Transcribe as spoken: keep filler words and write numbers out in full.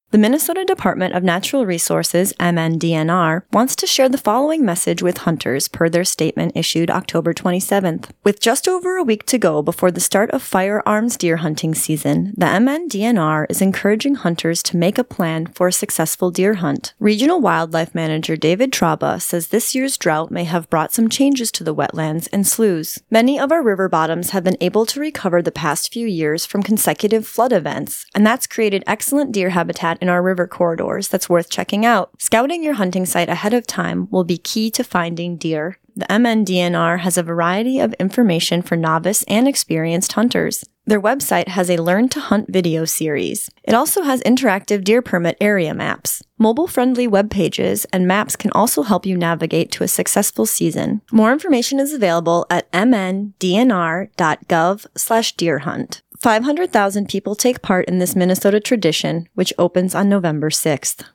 The Minnesota Department of Natural Resources, M N D N R, wants to share the following message with hunters per their statement issued October twenty-seventh. With just over a week to go before the start of firearms deer hunting season, the M N D N R is encouraging hunters to make a plan for a successful deer hunt. Regional Wildlife Manager David Traba says this year's drought may have brought some changes to the wetlands and sloughs. Many of our river bottoms have been able to recover the past few years from consecutive flood events, and that's created excellent deer habitat in our river corridors that's worth checking out. Scouting your hunting site ahead of time will be key to finding deer. The M N D N R has a variety of information for novice and experienced hunters. Their website has a Learn to Hunt video series. It also has interactive deer permit area maps. Mobile-friendly web pages and maps can also help you navigate to a successful season. More information is available at m n d n r dot gov slash deer hunt. five hundred thousand people take part in this Minnesota tradition, which opens on November sixth.